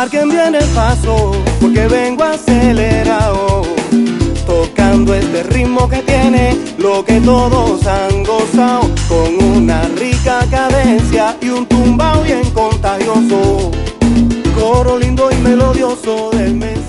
Marquen bien el paso, porque vengo acelerado, tocando este ritmo que tiene lo que todos han gozado, con una rica cadencia y un tumbao bien contagioso, coro lindo y melodioso del mensaje.